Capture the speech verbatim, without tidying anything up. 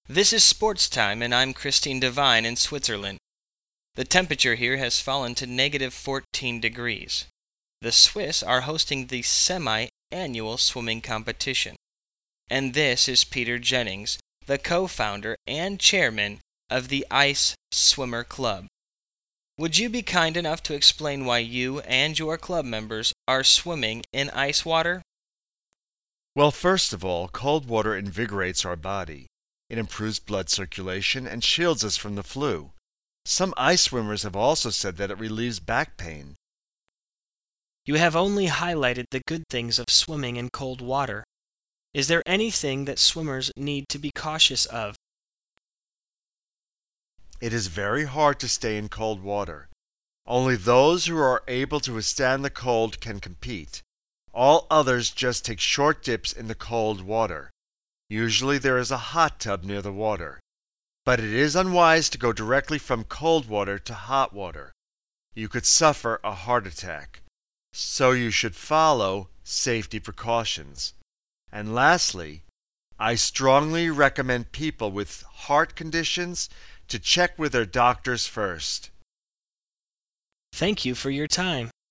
This is sports time, and I'm Christine Devine in Switzerland. The temperature here has fallen to negative fourteen degrees. The Swiss are hosting the semi-annual swimming competition. And this is Peter Jennings, the co-founder and chairman of the Ice Swimmer Club. Would you be kind enough to explain why you and your club members are swimming in ice water? Well, first of all, cold water invigorates our body. It improves blood circulation and shields us from the flu. Some ice swimmers have also said that it relieves back pain. You have only highlighted the good things of swimming in cold water. Is there anything that swimmers need to be cautious of? It is very hard to stay in cold water. Only those who are able to withstand the cold can compete. All others just take short dips in the cold water. Usually there is a hot tub near the water. But it is unwise to go directly from cold water to hot water. You could suffer a heart attack. So you should follow safety precautions. And lastly, I strongly recommend people with heart conditions to check with their doctors first. Thank you for your time.